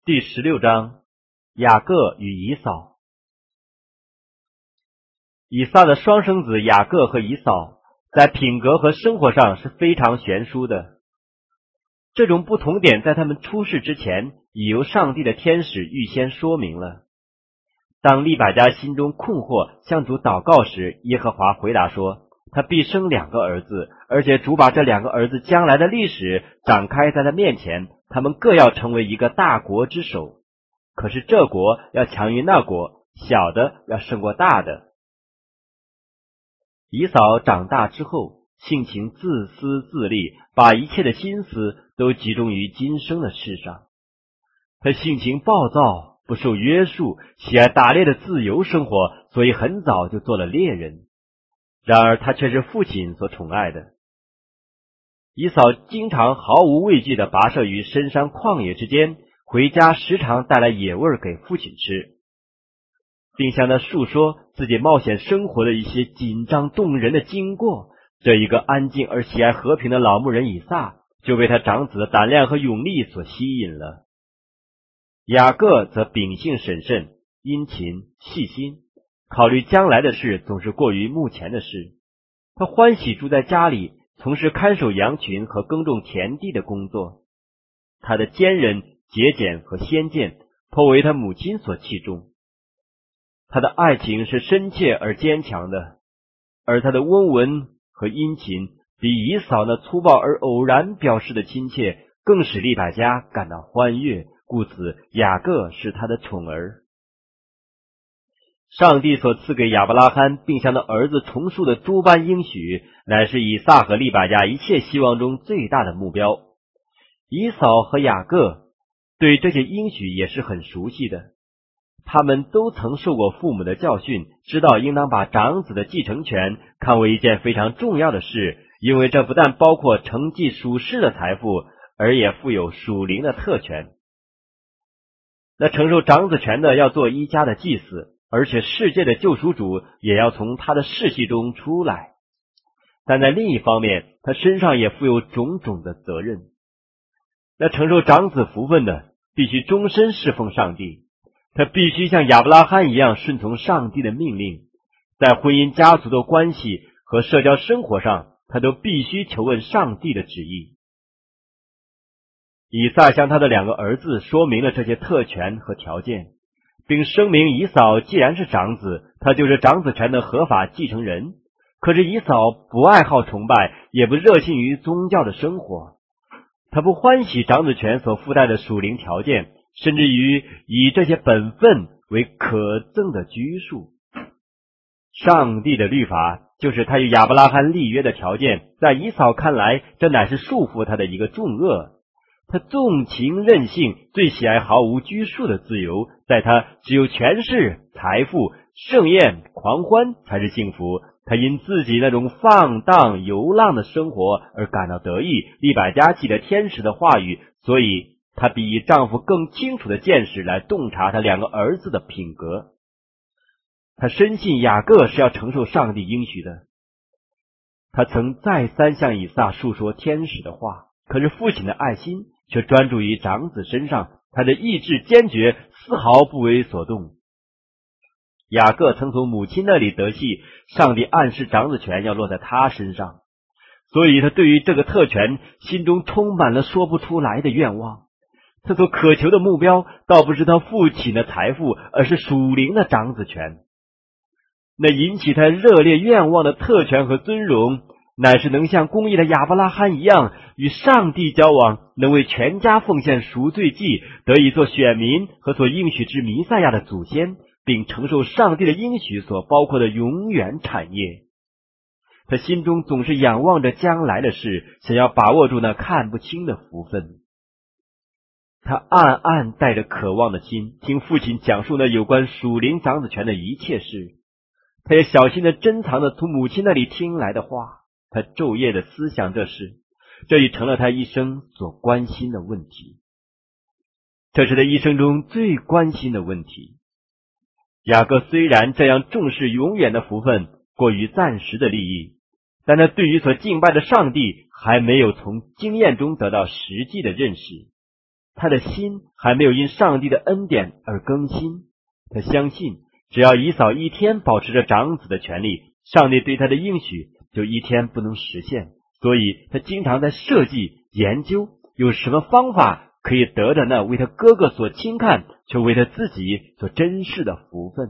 第16章，雅各与以扫。以撒的双生子雅各和以扫在品格和生活上是非常悬殊的。这种不同点在他们出世之前已由上帝的天使预先说明了。当利百加心中困惑向主祷告时，耶和华回答说，他必生2个儿子，而且主把这2个儿子将来的历史展开在他面前，他们各要成为一个大国之首。可是这国要强于那国，小的要胜过大的。以扫长大之后，性情自私自利，把一切的心思都集中于今生的事上。他性情暴躁，不受约束，喜爱打猎的自由生活，所以很早就做了猎人。然而他却是父亲所宠爱的。以扫经常毫无畏惧地跋涉于深山旷野之间，回家时常带来野味给父亲吃，并向他述说自己冒险生活的一些紧张动人的经过。这一个安静而喜爱和平的老牧人以撒，就被他长子的胆量和勇力所吸引了。雅各则秉性审慎，殷勤细心，考虑将来的事总是过于目前的事。他欢喜住在家里，从事看守羊群和耕种田地的工作。他的坚韧、节俭和先见颇为他母亲所器重。他的爱情是深切而坚强的，而他的温文和殷勤比以扫那粗暴而偶然表示的亲切更使利百加感到欢悦，故此雅各是他的宠儿。上帝所赐给亚伯拉罕并向他儿子重述的诸般应许，乃是以撒和利百加一切希望中最大的目标。以扫和雅各对这些应许也是很熟悉的，他们都曾受过父母的教训，知道应当把长子的继承权看为一件非常重要的事，因为这不但包括承继属世的财富，而也富有属灵的特权。那承受长子权的要做一家的祭司，而且世界的救赎主也要从他的世系中出来。但在另一方面，他身上也负有种种的责任。那承受长子福分的必须终身侍奉上帝，他必须像亚伯拉罕一样顺从上帝的命令，在婚姻家族的关系和社交生活上，他都必须求问上帝的旨意。以撒向他的2个儿子说明了这些特权和条件，并声明以扫既然是长子，他就是长子权的合法继承人。可是以扫不爱好崇拜，也不热心于宗教的生活，他不欢喜长子权所附带的属灵条件，甚至于以这些本分为可憎的拘束。上帝的律法就是他与亚伯拉罕立约的条件，在以扫看来，这乃是束缚他的一个重恶。他纵情任性，最喜爱毫无拘束的自由，在他只有权势、财富、盛宴、狂欢才是幸福。他因自己那种放荡游浪的生活而感到得意，利百加记得天使的话语，所以他比以丈夫更清楚的见识来洞察他2个儿子的品格。他深信雅各是要承受上帝应许的。他曾再三向以撒述说天使的话，可是父亲的爱心却专注于长子身上，他的意志坚决，丝毫不为所动。雅各曾从母亲那里得悉，上帝暗示长子权要落在他身上，所以他对于这个特权心中充满了说不出来的愿望。他所渴求的目标倒不是他父亲的财富，而是属灵的长子权。那引起他热烈愿望的特权和尊荣，乃是能像公义的亚伯拉罕一样与上帝交往，能为全家奉献赎罪祭，得以做选民和所应许之弥赛亚的祖先，并承受上帝的应许所包括的永远产业。他心中总是仰望着将来的事，想要把握住那看不清的福分。他暗暗带着渴望的心，听父亲讲述那有关属灵长子权的一切事。他也小心地珍藏着从母亲那里听来的话，他昼夜地思想这事，这已成了他一生所关心的问题。这是他一生中最关心的问题。雅各虽然这样重视永远的福分，过于暂时的利益，但他对于所敬拜的上帝还没有从经验中得到实际的认识。 他的心还没有因上帝的恩典而更新。他相信，只要以扫一天保持着长子的权利，上帝对他的应许就一天不能实现。所以他经常在设计研究有什么方法可以得着那为他哥哥所轻看却为他自己所珍视的福分。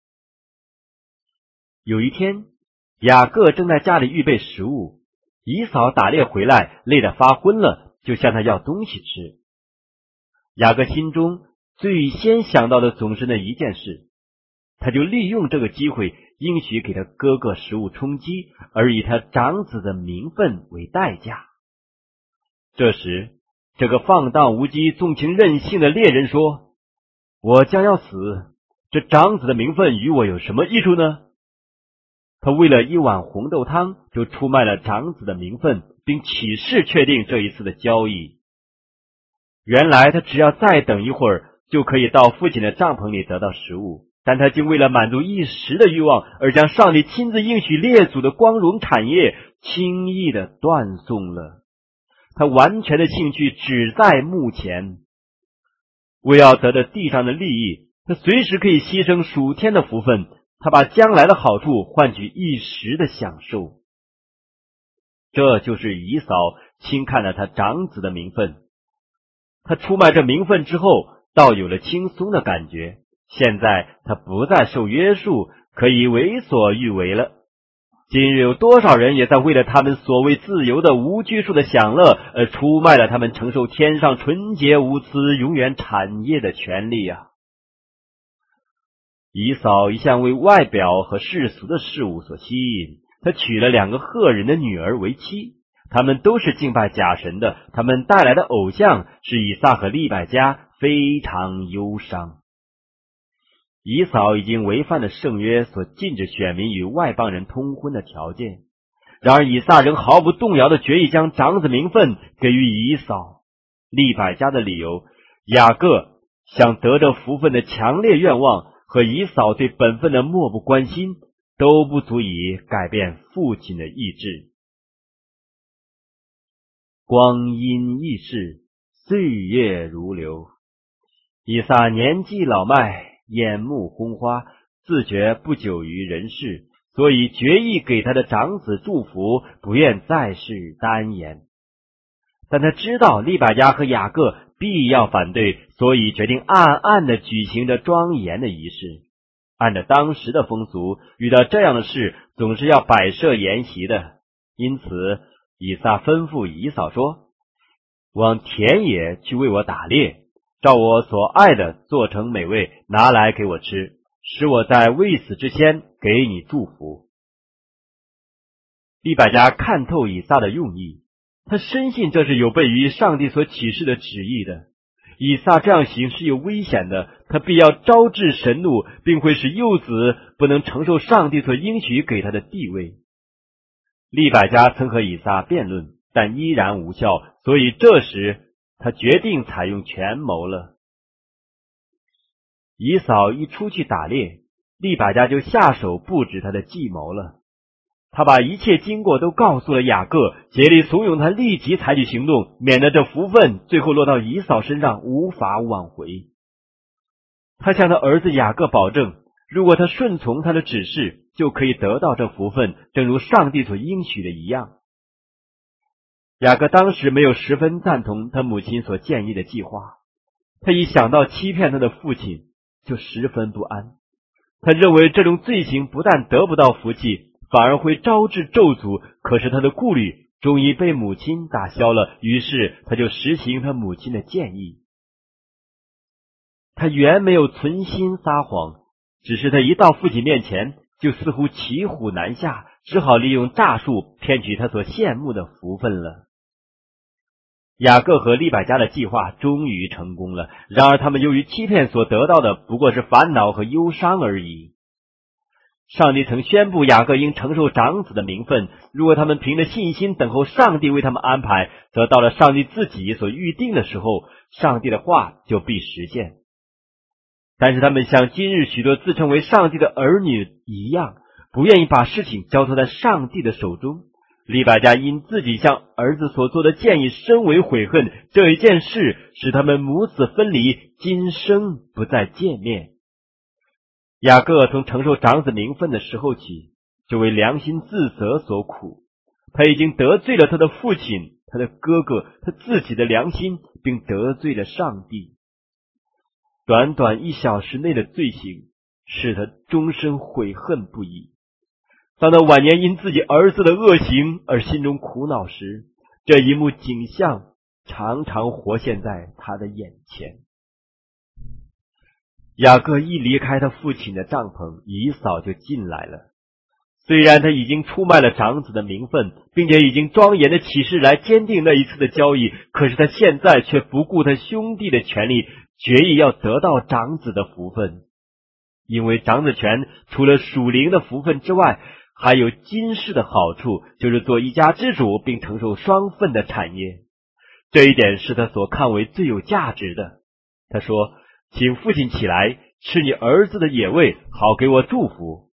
有一天，雅各正在家里预备食物，以扫打猎回来累得发昏了，就向他要东西吃。雅各心中最先想到的总是那一件事，他就利用这个机会应许给他哥哥食物充饥，而以他长子的名分为代价。这时，这个放荡无羁、纵情任性的猎人说：“我将要死，这长子的名分与我有什么益处呢？”他为了一碗红豆汤，就出卖了长子的名分，并起誓确定这一次的交易。原来他只要再等一会儿，就可以到父亲的帐篷里得到食物，但他竟为了满足一时的欲望，而将上帝亲自应许列祖的光荣产业轻易的断送了。他完全的兴趣只在目前，为要得到地上的利益，他随时可以牺牲属天的福分，他把将来的好处换取一时的享受。这就是以扫轻看了他长子的名分。他出卖这名分之后，倒有了轻松的感觉，现在他不再受约束，可以为所欲为了。今日有多少人也在为了他们所谓自由的无拘束的享乐而出卖了他们承受天上纯洁无私永远产业的权利啊！以扫一向为外表和世俗的事物所吸引，他娶了2个赫人的女儿为妻，他们都是敬拜假神的，他们带来的偶像使以撒和利百加非常忧伤。以扫已经违反了圣约所禁止选民与外邦人通婚的条件，然而以撒仍毫不动摇地决意将长子名分给予以扫。利百加的理由，雅各想得着福分的强烈愿望和以扫对本分的漠不关心，都不足以改变父亲的意志。光阴易逝，岁月如流。以撒年纪老迈，眼目昏花，自觉不久于人世，所以决意给他的长子祝福，不愿再世单言。但他知道利百加和雅各必要反对，所以决定暗暗地举行着庄严的仪式。按照当时的风俗，遇到这样的事总是要摆设筵席的，因此以撒吩咐以扫说：“往田野去为我打猎，照我所爱的做成美味，拿来给我吃，使我在未死之前给你祝福。”利百加看透以撒的用意，他深信这是有悖于上帝所启示的旨意的。以撒这样行是有危险的，他必要招致神怒，并会使幼子不能承受上帝所应许给他的地位。利百加曾和以撒辩论，但依然无效，所以这时他决定采用权谋了。以扫一出去打猎，利百加就下手布置他的计谋了。他把一切经过都告诉了雅各，竭力怂恿他立即采取行动，免得这福分最后落到以扫身上无法挽回。他向他儿子雅各保证，如果他顺从他的指示，就可以得到这福分，正如上帝所应许的一样。雅各当时没有十分赞同他母亲所建议的计划，他一想到欺骗他的父亲，就十分不安。他认为这种罪行不但得不到福气，反而会招致咒诅，可是他的顾虑终于被母亲打消了，于是他就实行他母亲的建议。他原没有存心撒谎，只是他一到父亲面前，就似乎骑虎难下，只好利用诈术骗取他所羡慕的福分了。雅各和利百加的计划终于成功了，然而他们由于欺骗所得到的不过是烦恼和忧伤而已。上帝曾宣布雅各应承受长子的名分，如果他们凭着信心等候上帝为他们安排，则到了上帝自己所预定的时候，上帝的话就必实现。但是他们像今日许多自称为上帝的儿女一样，不愿意把事情交托在上帝的手中， 利百加因自己向儿子所做的建议深为悔恨，这一件事使他们母子分离，今生不再见面。雅各从承受长子名分的时候起，就为良心自责所苦。他已经得罪了他的父亲、他的哥哥、他自己的良心，并得罪了上帝。短短1小时内的罪行，使他终身悔恨不已。当他晚年因自己儿子的恶行而心中苦恼时，这一幕景象常常活现在他的眼前。雅各一离开他父亲的帐篷，以扫就进来了。虽然他已经出卖了长子的名分，并且已经庄严的起誓来坚定那一次的交易，可是他现在却不顾他兄弟的权利，决意要得到长子的福分。因为长子权除了属灵的福分之外，还有今世的好处，就是做一家之主，并承受双份的产业。这一点是他所看为最有价值的。他说：请父亲起来，吃你儿子的野味，好给我祝福。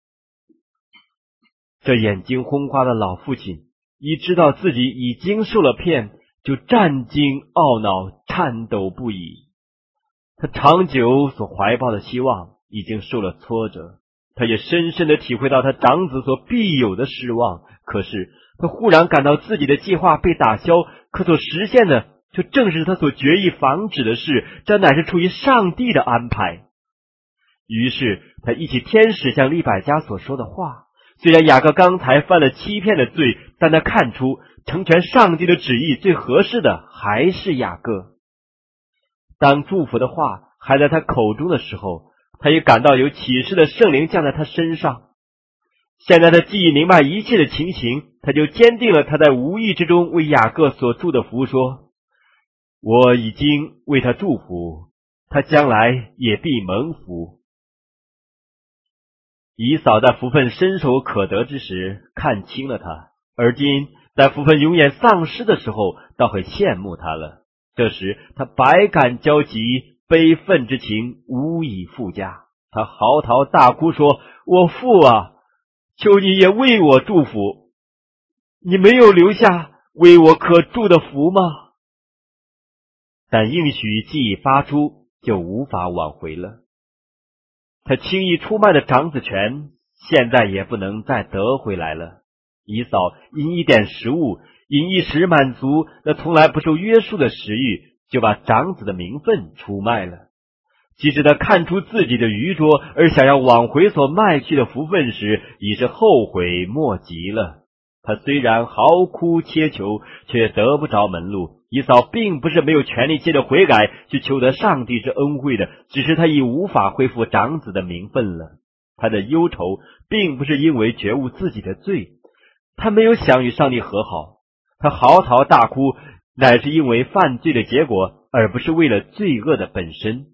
这眼睛昏花的老父亲一知道自己已经受了骗，就战惊懊恼，颤抖不已。他长久所怀抱的希望已经受了挫折，他也深深地体会到他长子所必有的失望。可是他忽然感到自己的计划被打消，可所实现的却正是他所决意防止的事，这乃是出于上帝的安排。于是他忆起天使向利百加所说的话，虽然雅各刚才犯了欺骗的罪，但他看出成全上帝的旨意最合适的还是雅各。当祝福的话还在他口中的时候，他也感到有启示的圣灵降在他身上。现在他既已明白一切的情形，他就坚定了他在无意之中为雅各所祝的福，说：我已经为他祝福，他将来也必蒙福。以扫在福分伸手可得之时看清了他，而今在福分永远丧失的时候倒会羡慕他了。这时他百感交集，悲愤之情无以复加。他嚎啕大哭说：我父啊，求你也为我祝福，你没有留下为我可祝的福吗？但应许既已发出，就无法挽回了。他轻易出卖的长子权，现在也不能再得回来了。以扫因一点食物，因一时满足那从来不受约束的食欲，就把长子的名分出卖了。即使他看出自己的愚拙，而想要挽回所卖去的福分时，已是后悔莫及了。他虽然嚎哭切求，却得不着门路。以扫并不是没有权利借着悔改去求得上帝之恩惠的，只是他已无法恢复长子的名分了。他的忧愁并不是因为觉悟自己的罪，他没有想与上帝和好，他嚎啕大哭乃是因为犯罪的结果，而不是为了罪恶的本身。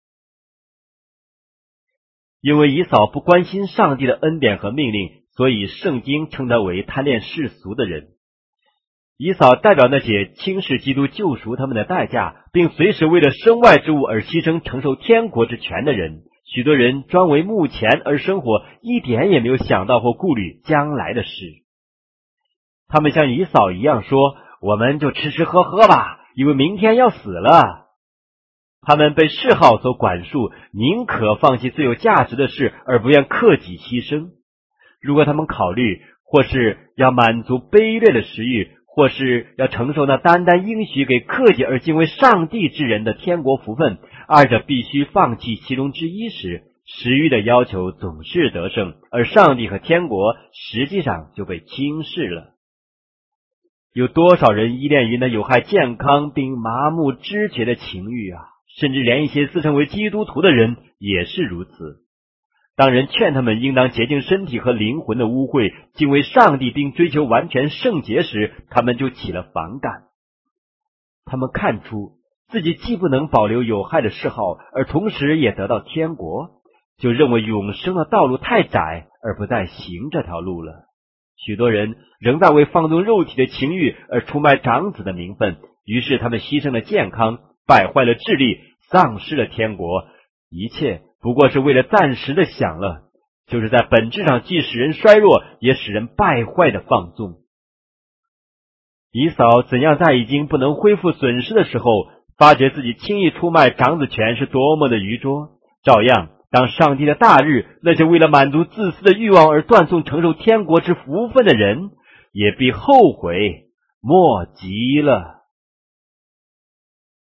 因为以扫不关心上帝的恩典和命令，所以圣经称他为贪恋世俗的人。以扫代表那些轻视基督救赎他们的代价，并随时为了身外之物而牺牲承受天国之权的人。许多人专为目前而生活，一点也没有想到或顾虑将来的事。他们像以扫一样说：我们就吃吃喝喝吧，因为明天要死了。他们被嗜好所管束，宁可放弃最有价值的事，而不愿克己牺牲。如果他们考虑或是要满足卑劣的食欲，或是要承受那单单应许给克己而敬畏上帝之人的天国福分，二者必须放弃其中之一时，食欲的要求总是得胜，而上帝和天国实际上就被轻视了。有多少人依恋于那有害健康并麻木知觉的情欲啊！甚至连一些自称为基督徒的人也是如此。当人劝他们应当洁净身体和灵魂的污秽，敬畏上帝并追求完全圣洁时，他们就起了反感。他们看出自己既不能保留有害的嗜好，而同时也得到天国，就认为永生的道路太窄，而不再行这条路了。许多人仍在为放纵肉体的情欲而出卖长子的名分，于是他们牺牲了健康，败坏了智力，丧失了天国，一切不过是为了暂时的享乐，就是在本质上既使人衰弱，也使人败坏的放纵。 以扫怎样在已经不能恢复损失的时候，发觉自己轻易出卖长子权是多么的愚拙，照样当上帝的大日，那些为了满足自私的欲望而断送承受天国之福分的人，也必后悔莫及了。